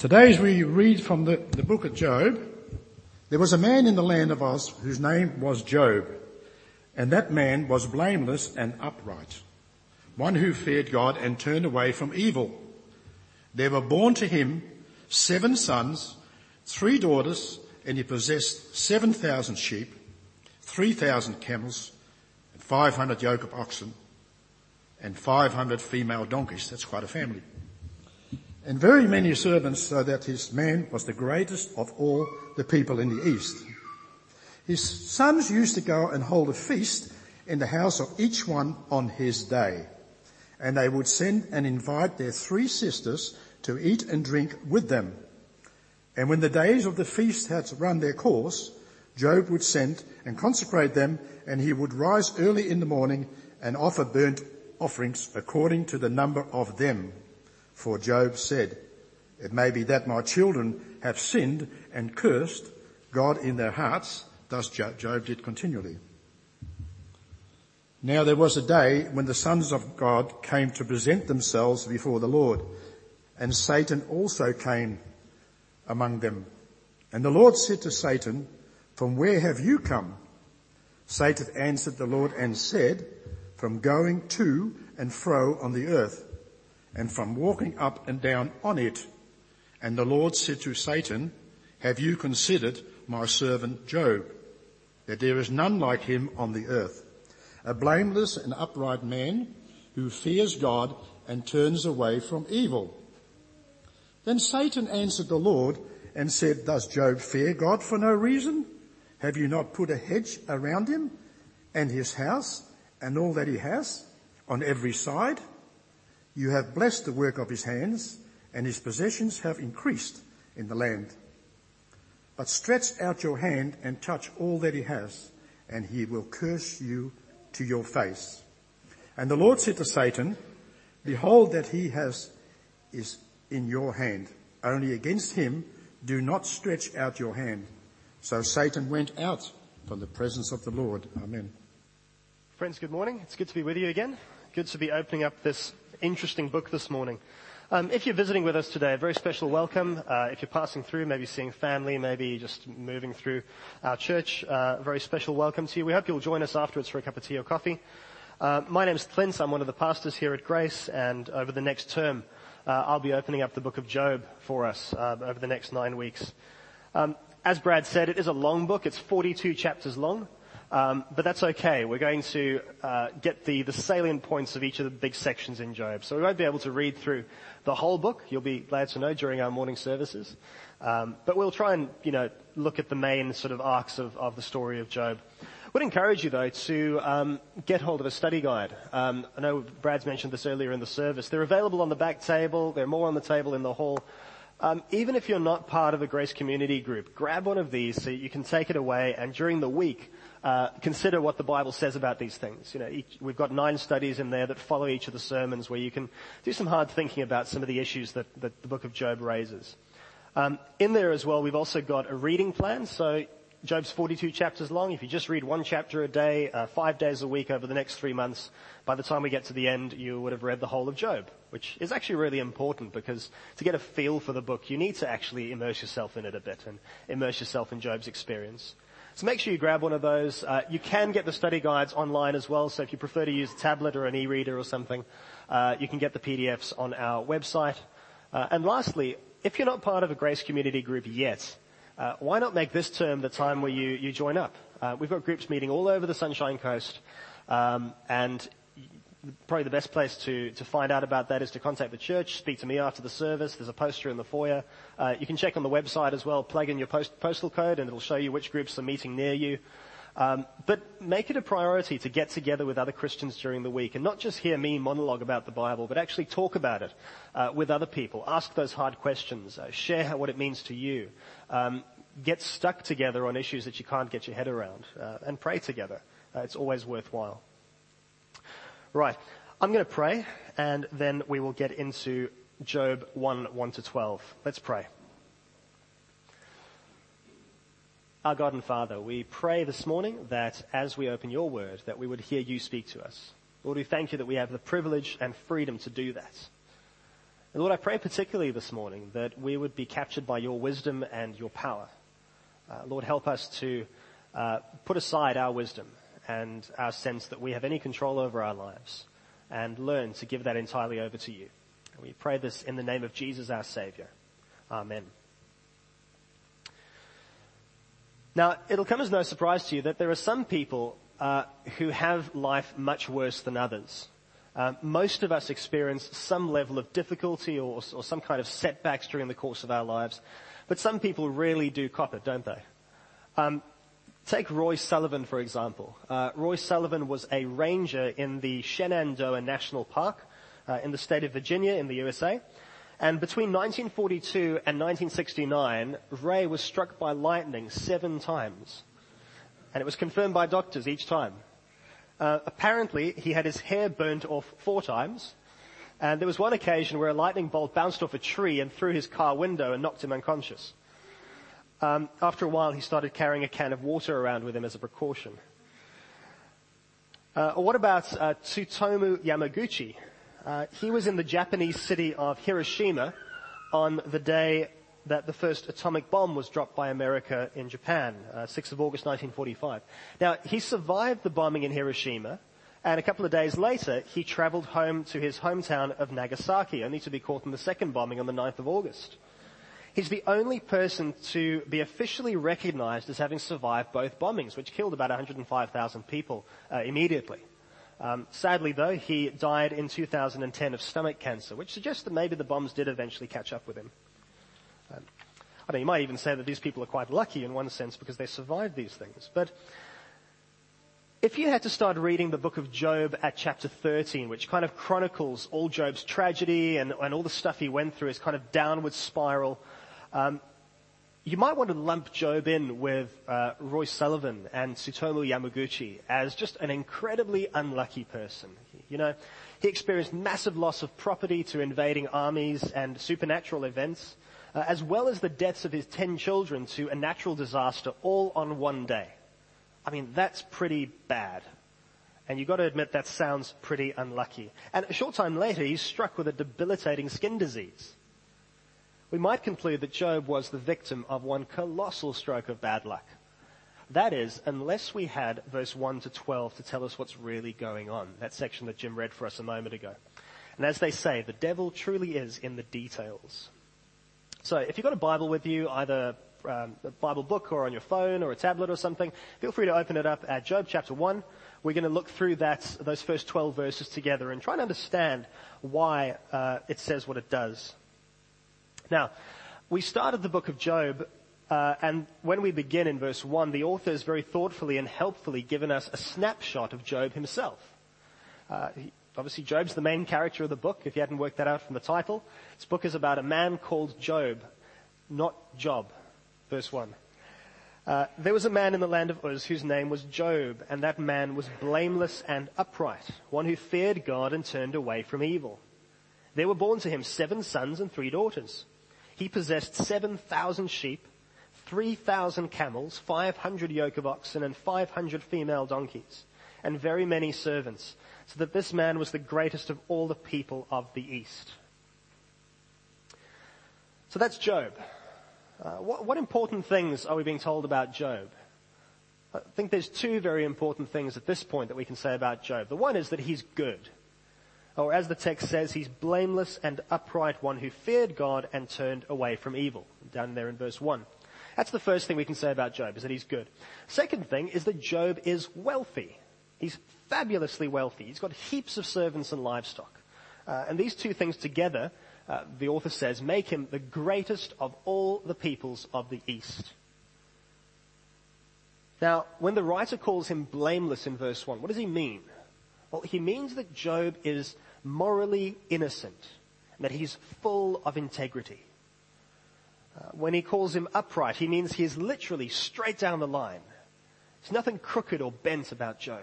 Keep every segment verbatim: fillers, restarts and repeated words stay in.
Today, as we read from the, the book of Job, there was a man in the land of Oz whose name was Job, and that man was blameless and upright, one who feared God and turned away from evil. There were born to him seven sons, three daughters, and he possessed seven thousand sheep, three thousand camels, and five hundred yoke of oxen, and five hundred female donkeys. That's quite a family. And very many servants, so that his man was the greatest of all the people in the east. His sons used to go and hold a feast in the house of each one on his day. And they would send and invite their three sisters to eat and drink with them. And when the days of the feast had run their course, Job would send and consecrate them, and he would rise early in the morning and offer burnt offerings according to the number of them. For Job said, "It may be that my children have sinned and cursed God in their hearts." Thus Job did continually. Now there was a day when the sons of God came to present themselves before the Lord, and Satan also came among them. And the Lord said to Satan, "From where have you come?" Satan answered the Lord and said, "From going to and fro on the earth, and from walking up and down on it." And the Lord said to Satan, "Have you considered my servant Job, that there is none like him on the earth, a blameless and upright man who fears God and turns away from evil?" Then Satan answered the Lord and said, "Does Job fear God for no reason? Have you not put a hedge around him and his house and all that he has on every side? You have blessed the work of his hands, and his possessions have increased in the land. But stretch out your hand and touch all that he has, and he will curse you to your face." And the Lord said to Satan, "Behold, that he has is in your hand. Only against him do not stretch out your hand." So Satan went out from the presence of the Lord. Amen. Friends, good morning. It's good to be with you again. Good to be opening up this interesting book this morning. Um, if you're visiting with us today, a very special welcome. Uh, if you're passing through, maybe seeing family, maybe just moving through our church, uh, a very special welcome to you. We hope you'll join us afterwards for a cup of tea or coffee. Uh, my name's Clint. I'm one of the pastors here at Grace, and over the next term, uh, I'll be opening up the book of Job for us uh, over the next nine weeks. Um, as Brad said, it is a long book. It's forty-two chapters long. Um, but that's okay. We're going to uh, get the, the salient points of each of the big sections in Job. So we won't be able to read through the whole book. You'll be glad to know during our morning services. Um, but we'll try and, you know, look at the main sort of arcs of, of the story of Job. Would encourage you, though, to um, get hold of a study guide. Um, I know Brad's mentioned this earlier in the service. They're available on the back table. There are more on the table in the hall. Um, even if you're not part of a Grace community group, grab one of these so you can take it away, and during the week, uh, consider what the Bible says about these things. You know, each, we've got nine studies in there that follow each of the sermons, where you can do some hard thinking about some of the issues that, that the book of Job raises. Um, in there as well, we've also got a reading plan. So Job's forty-two chapters long. If you just read one chapter a day, uh, five days a week over the next three months, by the time we get to the end, you would have read the whole of Job, which is actually really important, because to get a feel for the book, you need to actually immerse yourself in it a bit and immerse yourself in Job's experience. So make sure you grab one of those. Uh, you can get the study guides online as well, so if you prefer to use a tablet or an e-reader or something, uh, you can get the P D Fs on our website. Uh, and lastly, if you're not part of a Grace community group yet, Uh, why not make this term the time where you, you join up? Uh, we've got groups meeting all over the Sunshine Coast, um, and probably the best place to, to find out about that is to contact the church, speak to me after the service. There's a poster in the foyer. Uh, you can check on the website as well, plug in your post, postal code, and it'll show you which groups are meeting near you. Um, but make it a priority to get together with other Christians during the week, and not just hear me monologue about the Bible, but actually talk about it uh, with other people. Ask those hard questions. Uh, share how, what it means to you. Um, get stuck together on issues that you can't get your head around, uh, and pray together. Uh, it's always worthwhile. Right. I'm going to pray, and then we will get into Job one, one to twelve. Let's pray. Our God and Father, we pray this morning that as we open your word, that we would hear you speak to us. Lord, we thank you that we have the privilege and freedom to do that. And Lord, I pray particularly this morning that we would be captured by your wisdom and your power. Uh, Lord, help us to uh, put aside our wisdom and our sense that we have any control over our lives and learn to give that entirely over to you. And we pray this in the name of Jesus, our Savior. Amen. Now, it'll come as no surprise to you that there are some people uh, who have life much worse than others. Uh, most of us experience some level of difficulty or, or some kind of setbacks during the course of our lives, but some people really do cop it, don't they? Um, take Roy Sullivan, for example. Uh, Roy Sullivan was a ranger in the Shenandoah National Park uh, in the state of Virginia in the U S A. And between nineteen forty-two and nineteen sixty-nine, Ray was struck by lightning seven times. And it was confirmed by doctors each time. Uh, apparently, he had his hair burnt off four times. And there was one occasion where a lightning bolt bounced off a tree and through his car window and knocked him unconscious. Um, after a while, he started carrying a can of water around with him as a precaution. Uh, or what about uh, Tsutomu Yamaguchi? Uh, he was in the Japanese city of Hiroshima on the day that the first atomic bomb was dropped by America in Japan, uh, sixth of August nineteen forty-five. Now, he survived the bombing in Hiroshima, and a couple of days later, he traveled home to his hometown of Nagasaki, only to be caught in the second bombing on the ninth of August. He's the only person to be officially recognized as having survived both bombings, which killed about one hundred five thousand people uh, immediately. Um, sadly, though, he died in two thousand ten of stomach cancer, which suggests that maybe the bombs did eventually catch up with him. Um, I know you might even say that these people are quite lucky in one sense because they survived these things. But if you had to start reading the book of Job at chapter thirteen, which kind of chronicles all Job's tragedy and, and all the stuff he went through, his kind of downward spiral, um, you might want to lump Job in with uh, Roy Sullivan and Tsutomu Yamaguchi as just an incredibly unlucky person. You know, he experienced massive loss of property to invading armies and supernatural events, uh, as well as the deaths of his ten children to a natural disaster, all on one day. I mean, that's pretty bad. And you've got to admit that sounds pretty unlucky. And a short time later, he's struck with a debilitating skin disease. We might conclude that Job was the victim of one colossal stroke of bad luck. That is, unless we had verse one to twelve to tell us what's really going on, that section that Jim read for us a moment ago. And as they say, the devil truly is in the details. So if you've got a Bible with you, either um, a Bible book or on your phone or a tablet or something, feel free to open it up at Job chapter one. We're going to look through that, those first twelve verses together and try and understand why uh, it says what it does. Now, we started the book of Job, uh, and when we begin in verse one, the author has very thoughtfully and helpfully given us a snapshot of Job himself. Uh, he, obviously, Job's the main character of the book, if you hadn't worked that out from the title. This book is about a man called Job, not Job. Verse one. Uh, there was a man in the land of Uz whose name was Job, and that man was blameless and upright, one who feared God and turned away from evil. There were born to him seven sons and three daughters. He possessed seven thousand sheep, three thousand camels, five hundred yoke of oxen, and five hundred female donkeys, and very many servants, so that this man was the greatest of all the people of the East. So that's Job. Uh, what, what important things are we being told about Job? I think there's two very important things at this point that we can say about Job. The one is that he's good. Or as the text says, he's blameless and upright, one who feared God and turned away from evil. Down there in verse one. That's the first thing we can say about Job, is that he's good. Second thing is that Job is wealthy. He's fabulously wealthy. He's got heaps of servants and livestock. Uh, and these two things together, uh, the author says, make him the greatest of all the peoples of the East. Now, when the writer calls him blameless in verse one, what does he mean? Well, he means that Job is morally innocent, and that he's full of integrity. Uh, when he calls him upright, he means he is literally straight down the line. There's nothing crooked or bent about Job.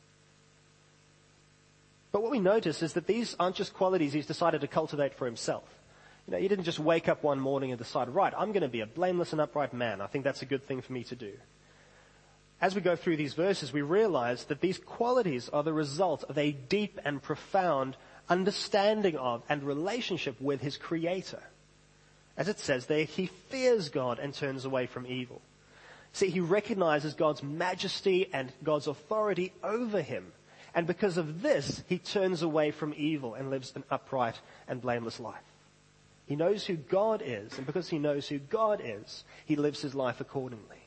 But what we notice is that these aren't just qualities he's decided to cultivate for himself. You know, he didn't just wake up one morning and decide, right, I'm going to be a blameless and upright man. I think that's a good thing for me to do. As we go through these verses, we realize that these qualities are the result of a deep and profound understanding of, and relationship with his Creator. As it says there, he fears God and turns away from evil. See, he recognizes God's majesty and God's authority over him. And because of this, he turns away from evil and lives an upright and blameless life. He knows who God is, and because he knows who God is, he lives his life accordingly.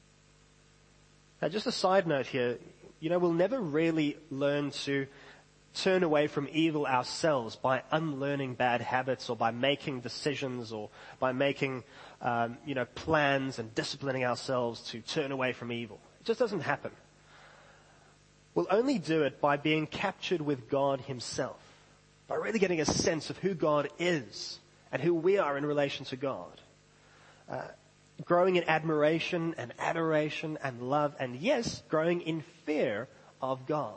Now, just a side note here, you know, we'll never really learn to turn away from evil ourselves by unlearning bad habits or by making decisions or by making, um, you know, plans and disciplining ourselves to turn away from evil. It just doesn't happen. We'll only do it by being captured with God himself, by really getting a sense of who God is and who we are in relation to God. Uh, growing in admiration and adoration and love, and yes, growing in fear of God.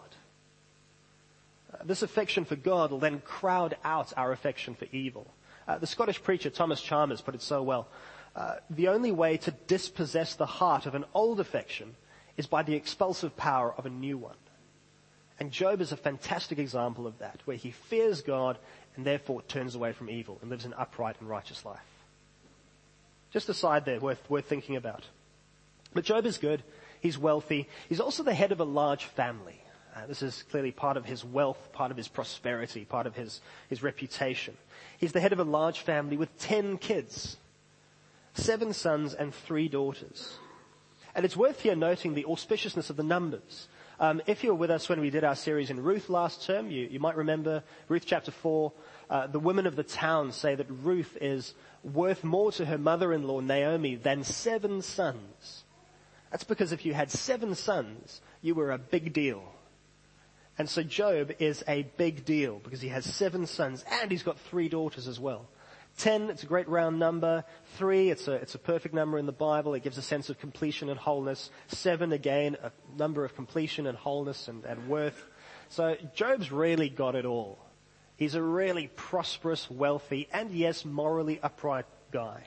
Uh, this affection for God will then crowd out our affection for evil. Uh, the Scottish preacher Thomas Chalmers put it so well. Uh, the only way to dispossess the heart of an old affection is by the expulsive power of a new one. And Job is a fantastic example of that, where he fears God and therefore turns away from evil and lives an upright and righteous life. Just a side there worth, worth thinking about. But Job is good. He's wealthy. He's also the head of a large family. Uh, this is clearly part of his wealth, part of his prosperity, part of his, his reputation. He's the head of a large family with ten kids, seven sons and three daughters. And it's worth here noting the auspiciousness of the numbers. Um, if you were with us when we did our series in Ruth last term, you, you might remember Ruth chapter four. Uh, the women of the town say that Ruth is worth more to her mother-in-law Naomi than seven sons. That's because if you had seven sons, you were a big deal. And so Job is a big deal because he has seven sons and he's got three daughters as well. Ten, it's a great round number. Three, it's a, it's a perfect number in the Bible. It gives a sense of completion and wholeness. Seven, again, a number of completion and wholeness and, and worth. So Job's really got it all. He's a really prosperous, wealthy, and yes, morally upright guy.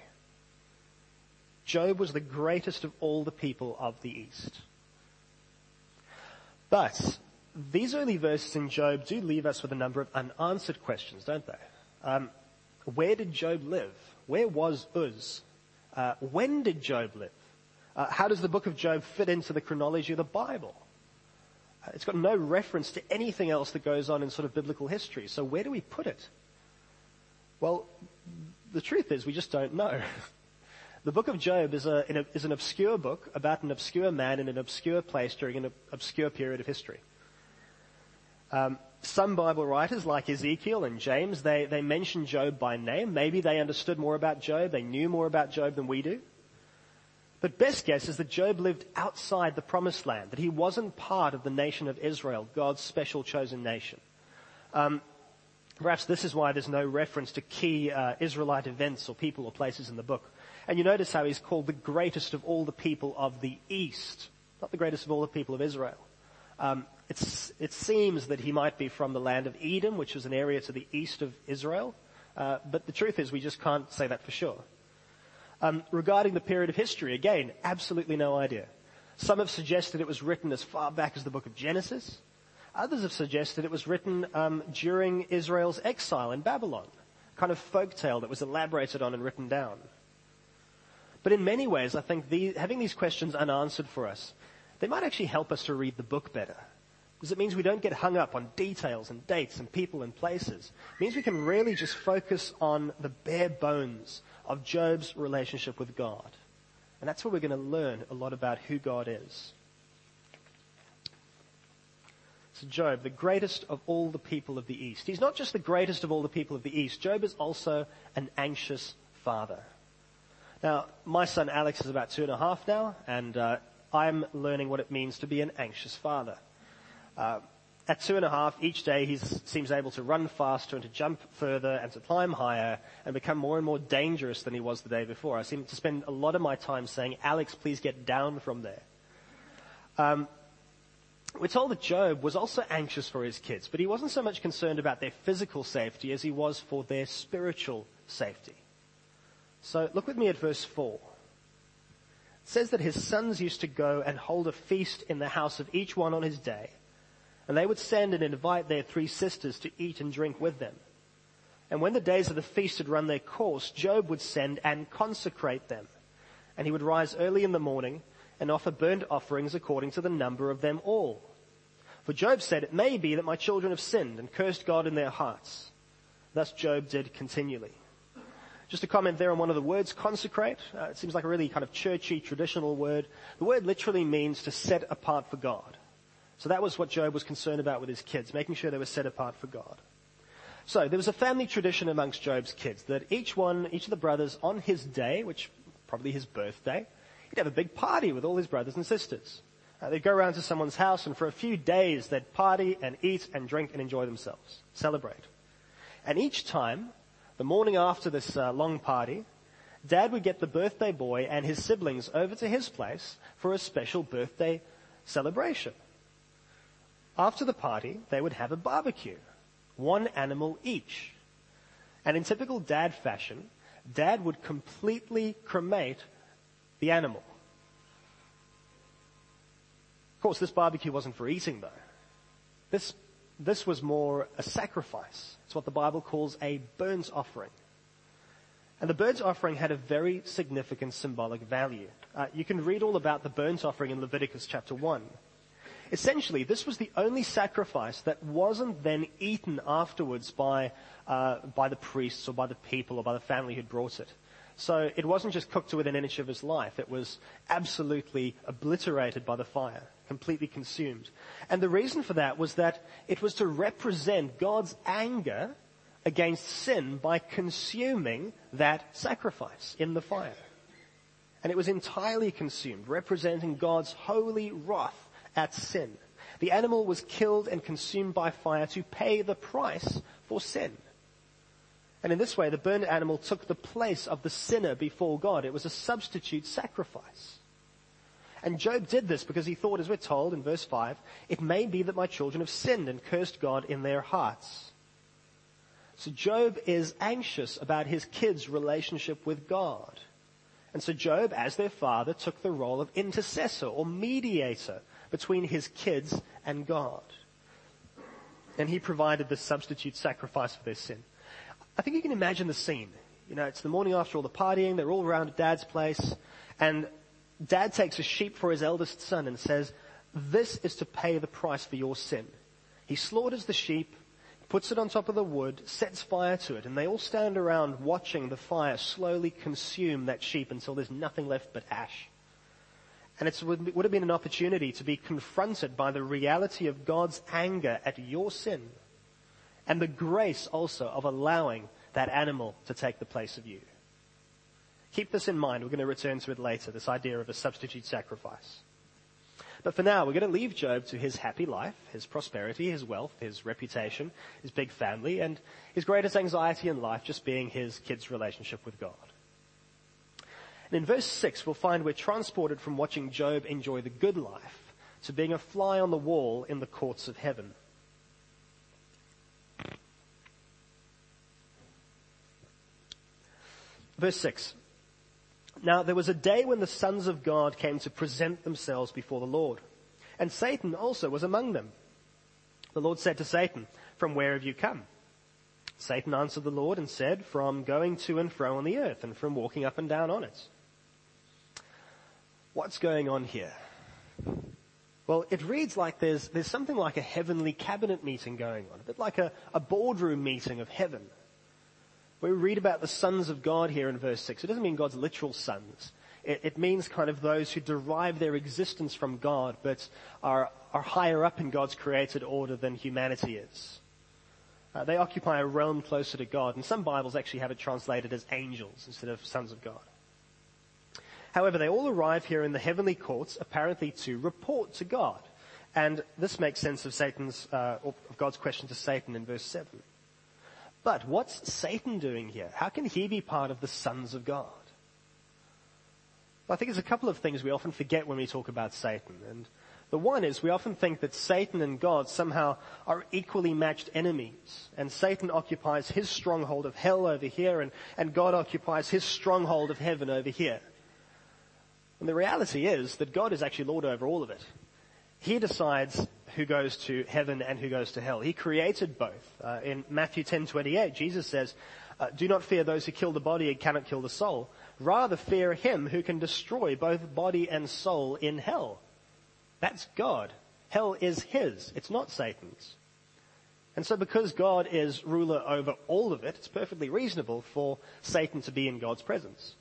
Job was the greatest of all the people of the East. But these early verses in Job do leave us with a number of unanswered questions, don't they? Um, Where did Job live? Where was Uz? Uh, when did Job live? Uh, how does the book of Job fit into the chronology of the Bible? Uh, it's got no reference to anything else that goes on in sort of biblical history. So where do we put it? Well, the truth is we just don't know. The book of Job is, a, is an obscure book about an obscure man in an obscure place during an obscure period of history. Um, Some Bible writers, like Ezekiel and James, they, they mention Job by name. Maybe they understood more about Job. They knew more about Job than we do. But best guess is that Job lived outside the promised land, that he wasn't part of the nation of Israel, God's special chosen nation. Um, perhaps this is why there's no reference to key uh, Israelite events or people or places in the book. And you notice how he's called the greatest of all the people of the East, not the greatest of all the people of Israel. Um, it's, it seems that he might be from the land of Edom, which was an area to the east of Israel. Uh, but the truth is we just can't say that for sure. Um, regarding the period of history, again, absolutely no idea. Some have suggested it was written as far back as the book of Genesis. Others have suggested it was written um, during Israel's exile in Babylon, a kind of folk tale that was elaborated on and written down. But in many ways, I think the, having these questions unanswered for us, they might actually help us to read the book better. Because it means we don't get hung up on details and dates and people and places. It means we can really just focus on the bare bones of Job's relationship with God. And that's where we're going to learn a lot about who God is. So Job, the greatest of all the people of the East. He's not just the greatest of all the people of the East. Job is also an anxious father. Now, my son Alex is about two and a half now, and uh, I'm learning what it means to be an anxious father. Uh, at two and a half, each day he seems able to run faster and to jump further and to climb higher and become more and more dangerous than he was the day before. I seem to spend a lot of my time saying, Alex, please get down from there. Um, we're told that Job was also anxious for his kids, but he wasn't so much concerned about their physical safety as he was for their spiritual safety. So look with me at verse four. It says that his sons used to go and hold a feast in the house of each one on his day, and they would send and invite their three sisters to eat and drink with them. And when the days of the feast had run their course, Job would send and consecrate them. And he would rise early in the morning and offer burnt offerings according to the number of them all. For Job said, "It may be that my children have sinned and cursed God in their hearts." Thus Job did continually. Just a comment there on one of the words, consecrate. Uh, it seems like a really kind of churchy, traditional word. The word literally means to set apart for God. So that was what Job was concerned about with his kids, making sure they were set apart for God. So there was a family tradition amongst Job's kids that each one, each of the brothers on his day, which probably his birthday, he'd have a big party with all his brothers and sisters. Uh, they'd go around to someone's house, and for a few days they'd party and eat and drink and enjoy themselves, celebrate. And each time, the morning after this uh, long party, Dad would get the birthday boy and his siblings over to his place for a special birthday celebration. After the party, they would have a barbecue, one animal each. And in typical Dad fashion, Dad would completely cremate the animal. Of course, this barbecue wasn't for eating, though. This, this was more a sacrifice. It's what the Bible calls a burnt offering. And the burnt offering had a very significant symbolic value. Uh, you can read all about the burnt offering in Leviticus chapter one. Essentially, this was the only sacrifice that wasn't then eaten afterwards by, uh, by the priests or by the people or by the family who'd brought it. So it wasn't just cooked to within an inch of his life. It was absolutely obliterated by the fire, completely consumed. And the reason for that was that it was to represent God's anger against sin by consuming that sacrifice in the fire. And it was entirely consumed, representing God's holy wrath at sin. The animal was killed and consumed by fire to pay the price for sin. And in this way, the burnt animal took the place of the sinner before God. It was a substitute sacrifice. And Job did this because he thought, as we're told in verse five, "It may be that my children have sinned and cursed God in their hearts." So Job is anxious about his kids' relationship with God. And so Job, as their father, took the role of intercessor or mediator between his kids and God. And he provided the substitute sacrifice for their sin. I think you can imagine the scene. You know, it's the morning after all the partying, they're all around at Dad's place, and Dad takes a sheep for his eldest son and says, "This is to pay the price for your sin." He slaughters the sheep, puts it on top of the wood, sets fire to it, and they all stand around watching the fire slowly consume that sheep until there's nothing left but ash. And it would have been an opportunity to be confronted by the reality of God's anger at your sin and the grace also of allowing that animal to take the place of you. Keep this in mind. We're going to return to it later, this idea of a substitute sacrifice. But for now, we're going to leave Job to his happy life, his prosperity, his wealth, his reputation, his big family, and his greatest anxiety in life just being his kids' relationship with God. And in verse six, we'll find we're transported from watching Job enjoy the good life to being a fly on the wall in the courts of heaven. Verse six. Now there was a day when the sons of God came to present themselves before the Lord, and Satan also was among them. The Lord said to Satan, "From where have you come?" Satan answered the Lord and said, "From going to and fro on the earth, and from walking up and down on it." What's going on here? Well, it reads like there's, there's something like a heavenly cabinet meeting going on, a bit like a, a boardroom meeting of heaven. We read about the sons of God here in verse six. It doesn't mean God's literal sons. It, it means kind of those who derive their existence from God, but are, are higher up in God's created order than humanity is. Uh, they occupy a realm closer to God, and some Bibles actually have it translated as angels instead of sons of God. However, they all arrive here in the heavenly courts, apparently to report to God. And this makes sense of Satan's, uh, of God's question to Satan in verse seven. But what's Satan doing here? How can he be part of the sons of God? Well, I think there's a couple of things we often forget when we talk about Satan. And the one is we often think that Satan and God somehow are equally matched enemies. And Satan occupies his stronghold of hell over here, and, and God occupies his stronghold of heaven over here. And the reality is that God is actually Lord over all of it. He decides who goes to heaven and who goes to hell. He created both. Uh, in Matthew ten twenty-eight, Jesus says, uh, do not fear those who kill the body and cannot kill the soul. Rather fear him who can destroy both body and soul in hell. That's God. Hell is his. It's not Satan's. And so because God is ruler over all of it, it's perfectly reasonable for Satan to be in God's presence.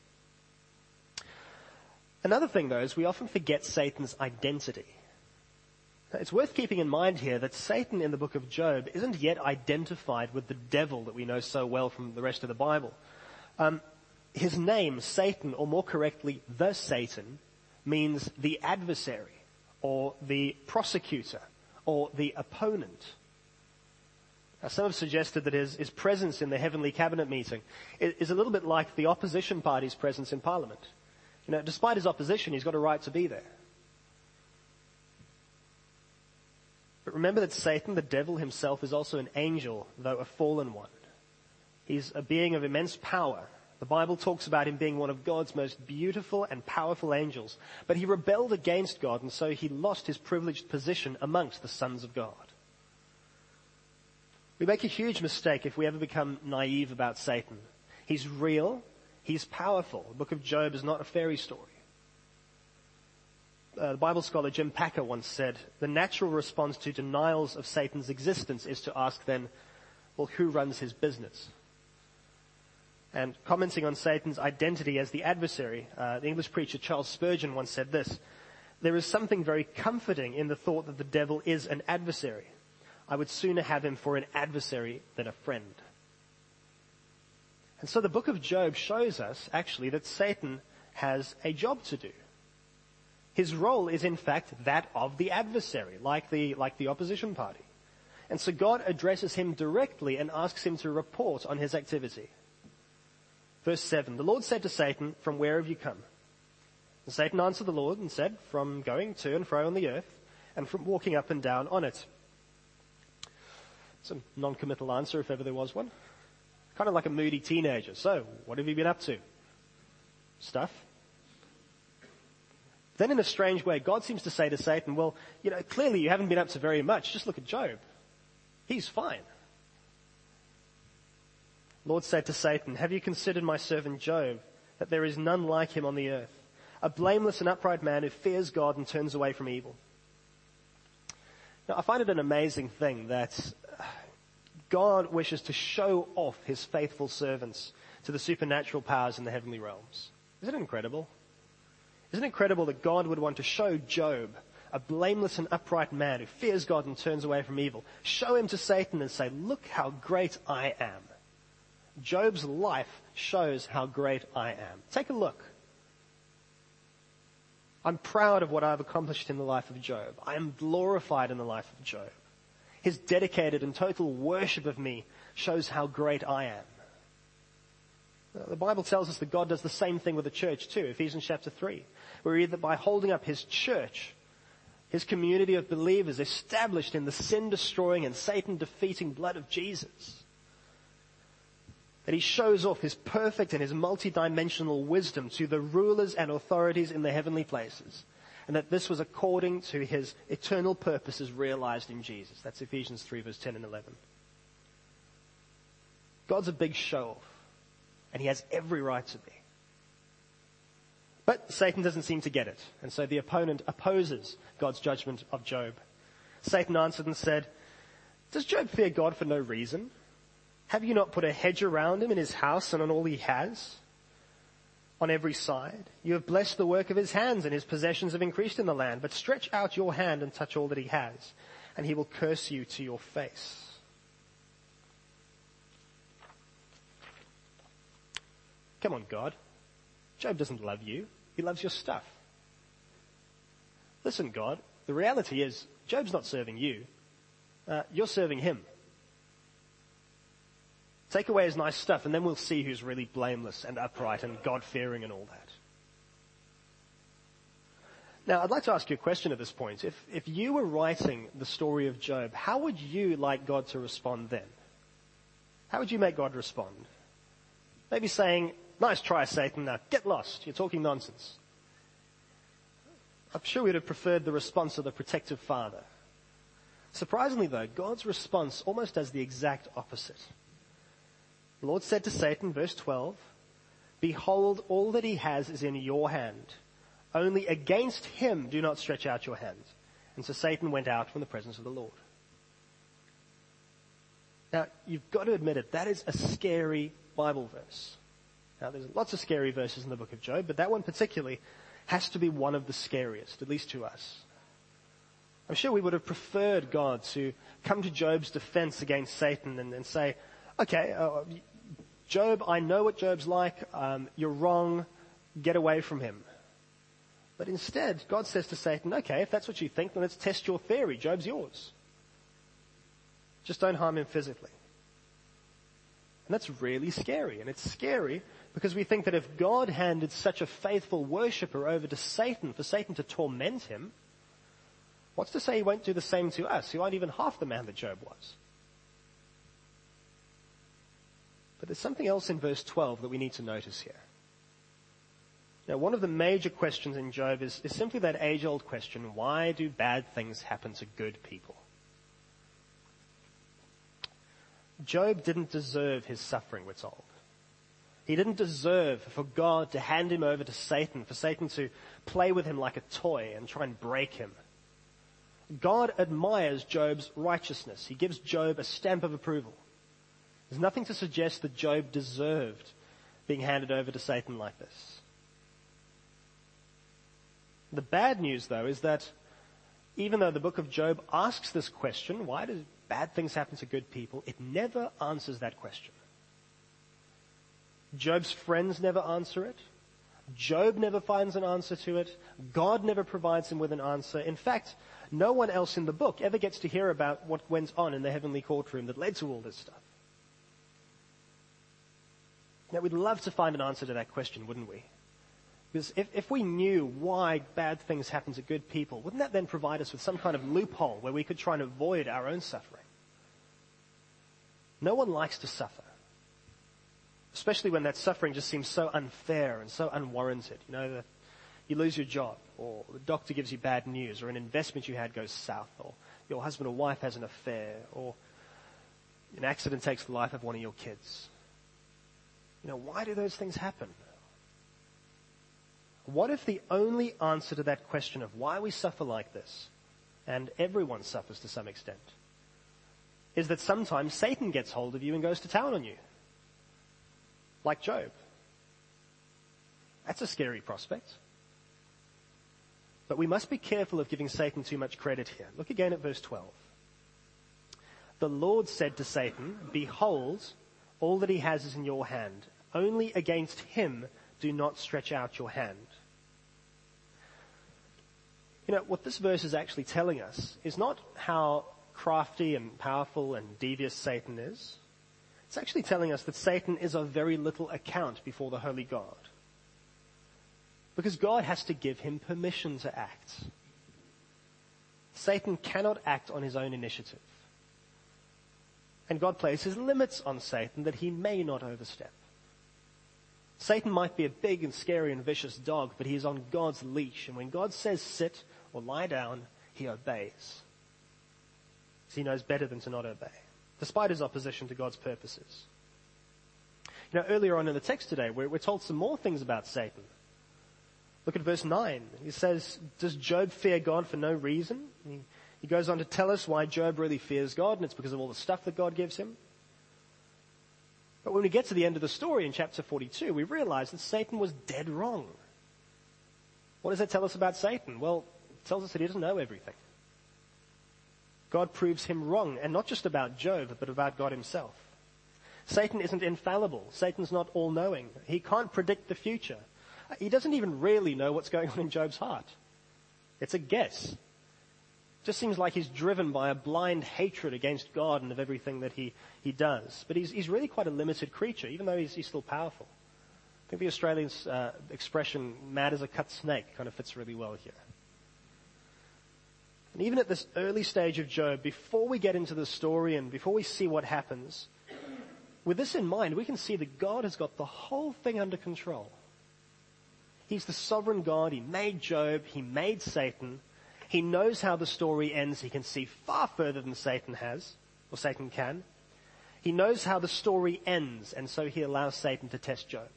Another thing, though, is we often forget Satan's identity. It's worth keeping in mind here that Satan in the book of Job isn't yet identified with the devil that we know so well from the rest of the Bible. Um, his name, Satan, or more correctly, the Satan, means the adversary, or the prosecutor, or the opponent. Now, some have suggested that his, his presence in the heavenly cabinet meeting is a little bit like the opposition party's presence in Parliament. You know, despite his opposition, he's got a right to be there. But remember that Satan, the devil himself, is also an angel, though a fallen one. He's a being of immense power. The Bible talks about him being one of God's most beautiful and powerful angels. But he rebelled against God, and so he lost his privileged position amongst the sons of God. We make a huge mistake if we ever become naive about Satan. He's real. He's powerful. The book of Job is not a fairy story. Uh, the Bible scholar Jim Packer once said, the natural response to denials of Satan's existence is to ask then, well, who runs his business? And commenting on Satan's identity as the adversary, uh, the English preacher Charles Spurgeon once said this, there is something very comforting in the thought that the devil is an adversary. I would sooner have him for an adversary than a friend. And so the book of Job shows us, actually, that Satan has a job to do. His role is, in fact, that of the adversary, like the, like the opposition party. And so God addresses him directly and asks him to report on his activity. Verse seven, the Lord said to Satan, from where have you come? And Satan answered the Lord and said, from going to and fro on the earth, and from walking up and down on it. It's a non-committal answer, if ever there was one. Kind of like a moody teenager. So, what have you been up to? Stuff. Then in a strange way, God seems to say to Satan, well, you know, clearly you haven't been up to very much. Just look at Job. He's fine. Lord said to Satan, have you considered my servant Job, that there is none like him on the earth, a blameless and upright man who fears God and turns away from evil? Now, I find it an amazing thing that God wishes to show off his faithful servants to the supernatural powers in the heavenly realms. Isn't it incredible? Isn't it incredible that God would want to show Job, a blameless and upright man who fears God and turns away from evil, show him to Satan and say, look how great I am. Job's life shows how great I am. Take a look. I'm proud of what I've accomplished in the life of Job. I am glorified in the life of Job. His dedicated and total worship of me shows how great I am. The Bible tells us that God does the same thing with the church too, Ephesians chapter three. We read that by holding up his church, his community of believers established in the sin-destroying and Satan-defeating blood of Jesus, that he shows off his perfect and his multi-dimensional wisdom to the rulers and authorities in the heavenly places, and that this was according to his eternal purposes realized in Jesus. That's Ephesians three, verse ten and eleven. God's a big show-off, and he has every right to be. But Satan doesn't seem to get it, and so the opponent opposes God's judgment of Job. Satan answered and said, does Job fear God for no reason? Have you not put a hedge around him in his house and on all he has? On every side, you have blessed the work of his hands, and his possessions have increased in the land. But stretch out your hand and touch all that he has, and he will curse you to your face. Come on, God. Job doesn't love you. He loves your stuff. Listen, God, the reality is, Job's not serving you. Uh, you're serving him. Take away his nice stuff, and then we'll see who's really blameless and upright and God-fearing and all that. Now, I'd like to ask you a question at this point. If, if you were writing the story of Job, how would you like God to respond then? How would you make God respond? Maybe saying, nice try, Satan, now get lost, you're talking nonsense. I'm sure we'd have preferred the response of the protective father. Surprisingly though, God's response almost does the exact opposite. The Lord said to Satan, verse twelve, "Behold, all that he has is in your hand. Only against him do not stretch out your hand." And so Satan went out from the presence of the Lord. Now, you've got to admit it, that is a scary Bible verse. Now, there's lots of scary verses in the book of Job, but that one particularly has to be one of the scariest, at least to us. I'm sure we would have preferred God to come to Job's defense against Satan and, and say, okay, uh, Job, I know what Job's like, um, you're wrong, get away from him. But instead, God says to Satan, okay, if that's what you think, then let's test your theory. Job's yours. Just don't harm him physically. And that's really scary. And it's scary because we think that if God handed such a faithful worshipper over to Satan, for Satan to torment him, what's to say he won't do the same to us, who aren't even half the man that Job was? But there's something else in verse twelve that we need to notice here. Now, one of the major questions in Job is, is simply that age-old question, why do bad things happen to good people? Job didn't deserve his suffering, we're told. He didn't deserve for God to hand him over to Satan, for Satan to play with him like a toy and try and break him. God admires Job's righteousness. He gives Job a stamp of approval. There's nothing to suggest that Job deserved being handed over to Satan like this. The bad news, though, is that even though the book of Job asks this question, why do bad things happen to good people, it never answers that question. Job's friends never answer it. Job never finds an answer to it. God never provides him with an answer. In fact, no one else in the book ever gets to hear about what went on in the heavenly courtroom that led to all this stuff. Now, we'd love to find an answer to that question, wouldn't we? Because if, if we knew why bad things happen to good people, wouldn't that then provide us with some kind of loophole where we could try and avoid our own suffering? No one likes to suffer. Especially when that suffering just seems so unfair and so unwarranted. You know, that you lose your job, or the doctor gives you bad news, or an investment you had goes south, or your husband or wife has an affair, or an accident takes the life of one of your kids. You know, why do those things happen? What if the only answer to that question of why we suffer like this, and everyone suffers to some extent, is that sometimes Satan gets hold of you and goes to town on you? Like Job. That's a scary prospect. But we must be careful of giving Satan too much credit here. Look again at verse twelve. The Lord said to Satan, "Behold, all that he has is in your hand. Only against him do not stretch out your hand." You know, what this verse is actually telling us is not how crafty and powerful and devious Satan is. It's actually telling us that Satan is of very little account before the holy God. Because God has to give him permission to act. Satan cannot act on his own initiative. And God places limits on Satan that he may not overstep. Satan might be a big and scary and vicious dog, but he is on God's leash. And when God says sit or lie down, he obeys. Because he knows better than to not obey, despite his opposition to God's purposes. You know, earlier on in the text today, we're, we're told some more things about Satan. Look at verse nine. He says, does Job fear God for no reason? He, he goes on to tell us why Job really fears God, and it's because of all the stuff that God gives him. But when we get to the end of the story in chapter forty-two, we realize that Satan was dead wrong. What does that tell us about Satan? Well, it tells us that he doesn't know everything. God proves him wrong, and not just about Job, but about God himself. Satan isn't infallible. Satan's not all-knowing. He can't predict the future. He doesn't even really know what's going on in Job's heart. It's a guess. It just seems like he's driven by a blind hatred against God and of everything that he, he does. But he's, he's really quite a limited creature, even though he's, he's still powerful. I think the Australian uh, expression, mad as a cut snake, kind of fits really well here. And even at this early stage of Job, before we get into the story and before we see what happens, with this in mind, we can see that God has got the whole thing under control. He's the sovereign God. He made Job. He made Satan. He knows how the story ends. He can see far further than Satan has, or Satan can. He knows how the story ends, and so he allows Satan to test Job.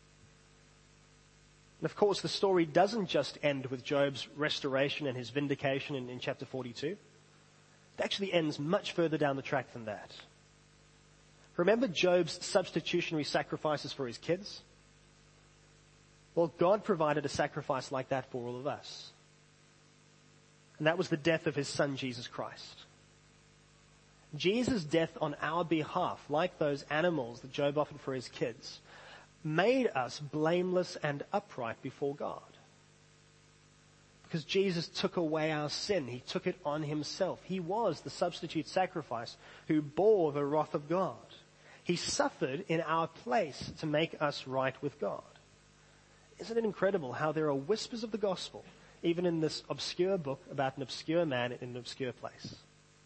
And of course, the story doesn't just end with Job's restoration and his vindication in, in chapter forty-two. It actually ends much further down the track than that. Remember Job's substitutionary sacrifices for his kids? Well, God provided a sacrifice like that for all of us. And that was the death of his son, Jesus Christ. Jesus' death on our behalf, like those animals that Job offered for his kids, made us blameless and upright before God. Because Jesus took away our sin. He took it on himself. He was the substitute sacrifice who bore the wrath of God. He suffered in our place to make us right with God. Isn't it incredible how there are whispers of the gospel, even in this obscure book about an obscure man in an obscure place?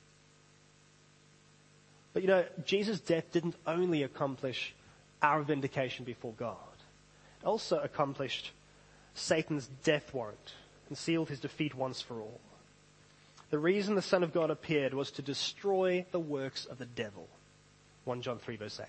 But you know, Jesus' death didn't only accomplish our vindication before God. It also accomplished Satan's death warrant and sealed his defeat once for all. The reason the Son of God appeared was to destroy the works of the devil. First John three verse eight.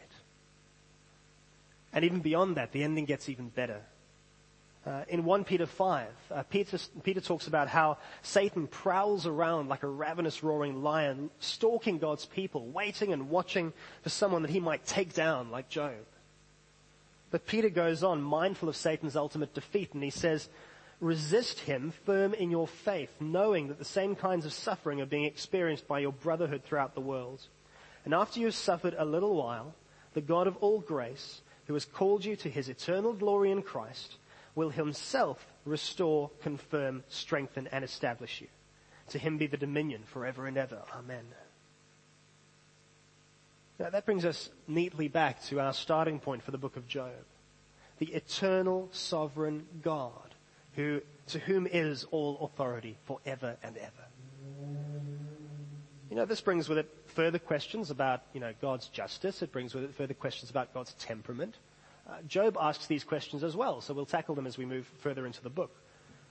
And even beyond that, the ending gets even better. Uh, in First Peter five, uh, Peter, Peter talks about how Satan prowls around like a ravenous roaring lion, stalking God's people, waiting and watching for someone that he might take down like Job. But Peter goes on, mindful of Satan's ultimate defeat, and he says, resist him firm in your faith, knowing that the same kinds of suffering are being experienced by your brotherhood throughout the world. And after you have suffered a little while, the God of all grace, who has called you to his eternal glory in Christ, will himself restore, confirm, strengthen, and establish you. To him be the dominion forever and ever. Amen. Now that brings us neatly back to our starting point for the book of Job. The eternal sovereign God, who, to whom is all authority forever and ever. You know, this brings with it further questions about, you know, God's justice. It brings with it further questions about God's temperament. Uh, Job asks these questions as well, so we'll tackle them as we move further into the book.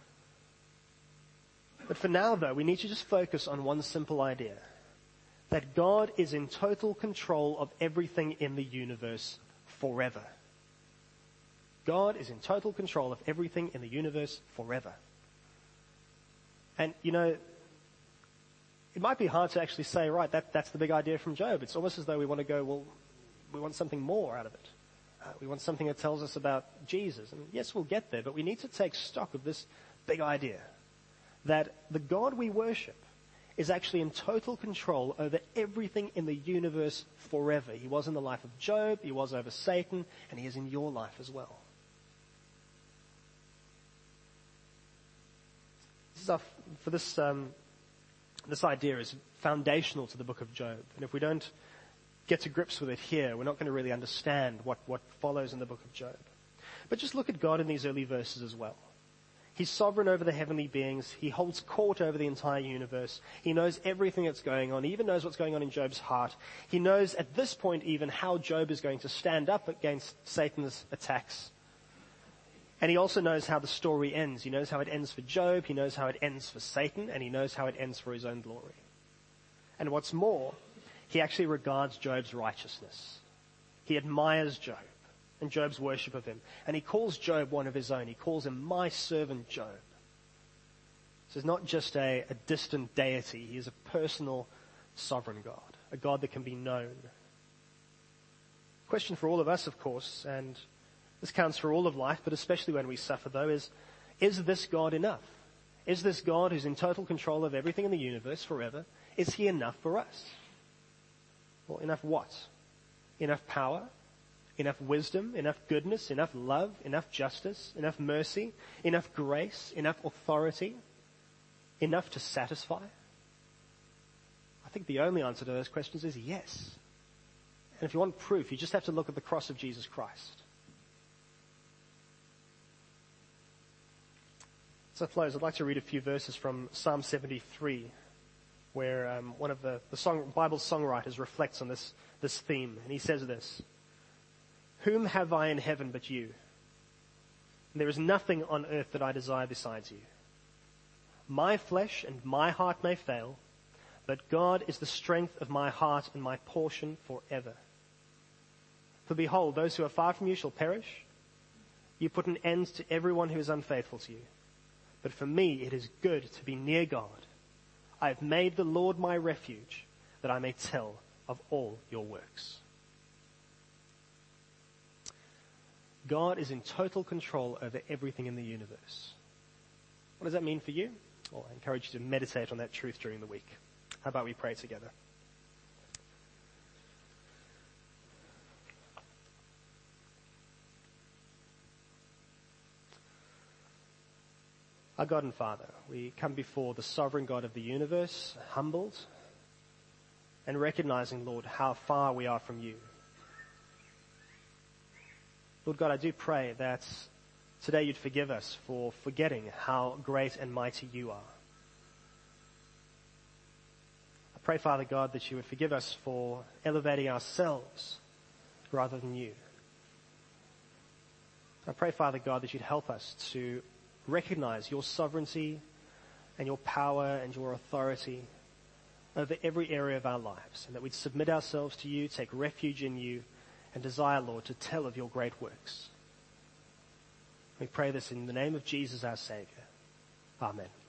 But for now, though, we need to just focus on one simple idea, that God is in total control of everything in the universe forever. God is in total control of everything in the universe forever. And, you know, it might be hard to actually say, right, that, that's the big idea from Job. It's almost as though we want to go, well, we want something more out of it. Uh, we want something that tells us about Jesus. And yes, we'll get there, but we need to take stock of this big idea that the God we worship is actually in total control over everything in the universe forever. He was in the life of Job, he was over Satan, and he is in your life as well. This is our, for this, um, this idea is foundational to the book of Job. And if we don't get to grips with it here, we're not going to really understand what, what follows in the book of Job. But just look at God in these early verses as well. He's sovereign over the heavenly beings. He holds court over the entire universe. He knows everything that's going on. He even knows what's going on in Job's heart. He knows at this point even how Job is going to stand up against Satan's attacks. And he also knows how the story ends. He knows how it ends for Job. He knows how it ends for Satan. And he knows how it ends for his own glory. And what's more, he actually regards Job's righteousness. He admires Job and Job's worship of him. And he calls Job one of his own. He calls him my servant Job. So he's not just a, a distant deity. He is a personal sovereign God, a God that can be known. Question for all of us, of course, and this counts for all of life, but especially when we suffer though, is, is this God enough? Is this God who's in total control of everything in the universe forever, is he enough for us? Well, enough what? Enough power? Enough wisdom? Enough goodness? Enough love? Enough justice? Enough mercy? Enough grace? Enough authority? Enough to satisfy? I think the only answer to those questions is yes. And if you want proof, you just have to look at the cross of Jesus Christ. So to close, I'd like to read a few verses from Psalm seventy-three, where um, one of the, the song, Bible songwriters reflects on this, this theme. And he says this: whom have I in heaven but you? And there is nothing on earth that I desire besides you. My flesh and my heart may fail, but God is the strength of my heart and my portion forever. For behold, those who are far from you shall perish. You put an end to everyone who is unfaithful to you. But for me it is good to be near God. I have made the Lord my refuge, that I may tell of all your works. God is in total control over everything in the universe. What does that mean for you? Well, I encourage you to meditate on that truth during the week. How about we pray together? Our God and Father, we come before the sovereign God of the universe, humbled and recognizing, Lord, how far we are from you. Lord God, I do pray that today you'd forgive us for forgetting how great and mighty you are. I pray, Father God, that you would forgive us for elevating ourselves rather than you. I pray, Father God, that you'd help us to recognize your sovereignty and your power and your authority over every area of our lives, and that we'd submit ourselves to you, take refuge in you, and desire, Lord, to tell of your great works. We pray this in the name of Jesus, our Savior. Amen.